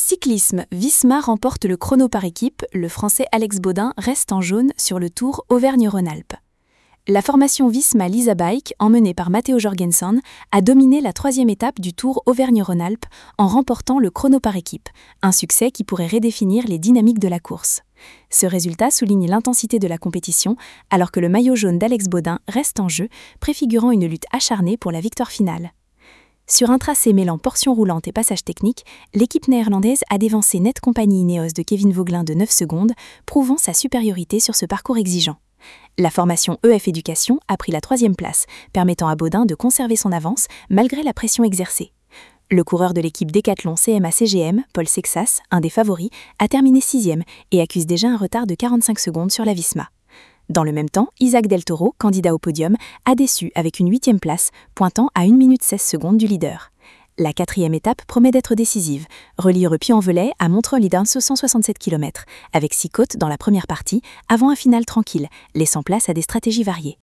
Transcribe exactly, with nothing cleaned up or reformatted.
Cyclisme, Visma remporte le chrono par équipe, le Français Alex Baudin reste en jaune sur le Tour Auvergne-Rhône-Alpes. La formation Visma Lisa Bike, emmenée par Matteo Jorgensen, a dominé la troisième étape du Tour Auvergne-Rhône-Alpes en remportant le chrono par équipe, un succès qui pourrait redéfinir les dynamiques de la course. Ce résultat souligne l'intensité de la compétition, alors que le maillot jaune d'Alex Baudin reste en jeu, préfigurant une lutte acharnée pour la victoire finale. Sur un tracé mêlant portions roulantes et passages techniques, l'équipe néerlandaise a dévancé Net Compagnie Ineos de Kevin Vogelin de neuf secondes, prouvant sa supériorité sur ce parcours exigeant. La formation E F Éducation a pris la troisième place, permettant à Baudin de conserver son avance malgré la pression exercée. Le coureur de l'équipe Décathlon C M A C G M, Paul Sexas, un des favoris, a terminé sixième et accuse déjà un retard de quarante-cinq secondes sur la Visma. Dans le même temps, Isaac Del Toro, candidat au podium, a déçu avec une huitième place, pointant à une minute seize secondes du leader. La quatrième étape promet d'être décisive, relier Puy-en-Velay à Montreuil-les-Dames cent soixante-sept kilomètres, avec six côtes dans la première partie, avant un final tranquille, laissant place à des stratégies variées.